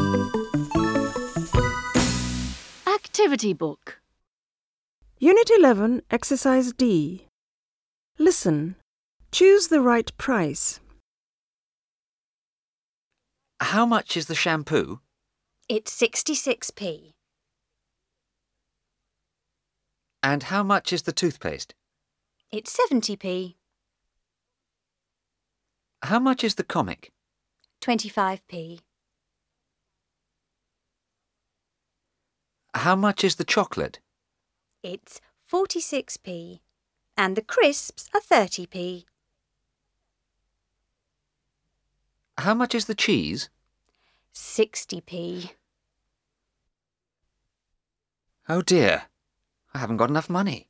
Activity book. Unit 11, Exercise D. Listen. Choose the right price. How much is the shampoo? It's 66p. And how much is the toothpaste? It's 70p. How much is the comic? 25p. How much is the chocolate? It's 46p. And the crisps are 30p. How much is the cheese? 60p. Oh dear, I haven't got enough money.